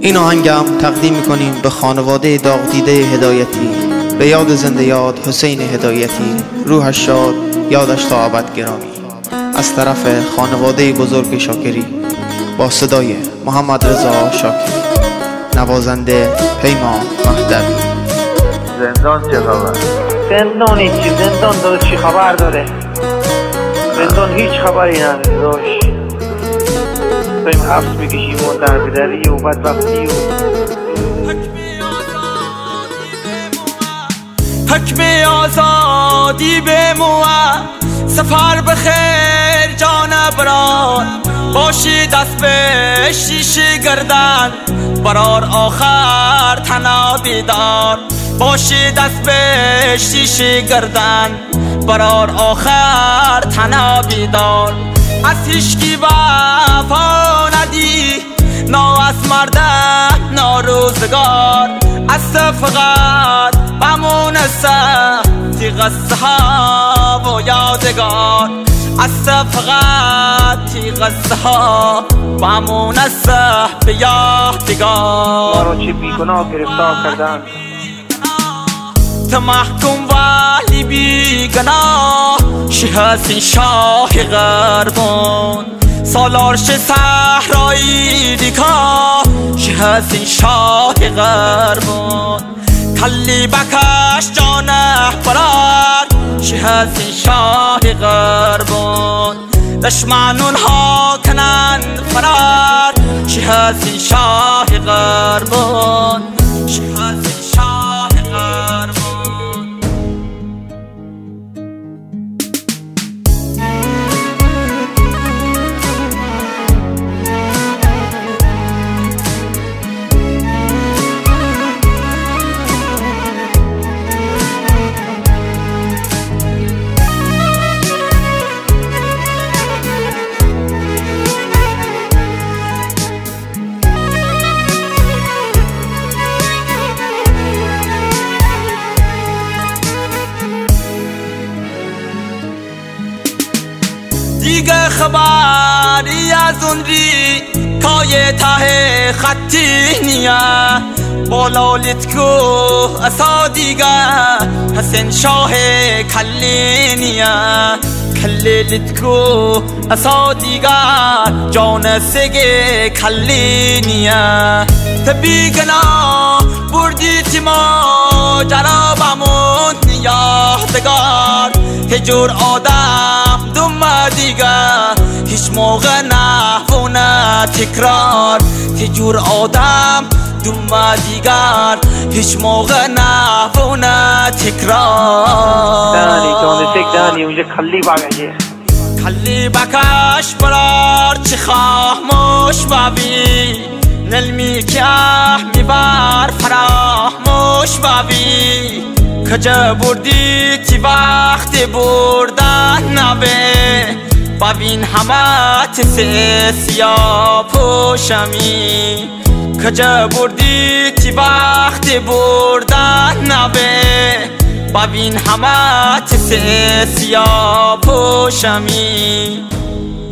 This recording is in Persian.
این آهنگم تقدیم میکنیم به خانواده داغ دیده هدایتی، به یاد زنده یاد حسین هدایتی، روحش شاد، یادش تا ابد گرامی. از طرف خانواده بزرگ شاکری با صدای محمد رضا شاکری، نوازنده پیمان مهدوی. زندان چه خبر؟ زندان هیچی، زندان داره چی خبر داره؟ زندان هیچ خبری نداره داشت. داریم حبس میکشیم و در بدری و بدبختی و حکم آزادی به موه. سفر بخیر جان برار، باشی دست به شیشه گردن، برار آخر تنها بیدار. باشی دست به شیشه گردن، برار آخر تنها بیدار. از هیچکی وفا ندی، نا از مردم ناروزگار. از فقط بمون سختی قصه ها و یادگار. از فقط قصه ها بمون سخت به یادگار. ما رو چه بیگناه گرفتار کردن، تو محکوم ولی بیگناه. هستی شاه غربان، سالارش صحرایی دیکا. هستی شاه غربان، کلی بکش جانه فرار. هستی شاه غربان، دشمنون ها کنند فرار. هستی شاه غربان، هستی شاه غربان. دیگه خبری از اون ری کای ته خطی نیه. بالا لیتکو اسا دیگه حسین شاه کلی نیه. کلی لیتکو اسا دیگه جان سگه کلی نیه. تبی گنا بردی تیما جرا بمون یادگار. هجور آدم دوم دیگه هیچ موقع نه و نه تکرار. هجور آدم دوم دیگر هیچ موقع نه و نه تکرار. دانی جان سگ دانی اونجا کلی بگه، کلی بکش برار چی خاموش بابی. نلمی که میبر فراموش بابی. کجا بردی تی وقت بردن نبه. ببین همه تسه سیاه پوشمی. کجا بردی تی وقت بردن نبه. ببین همه تسه سیاه پوشمی.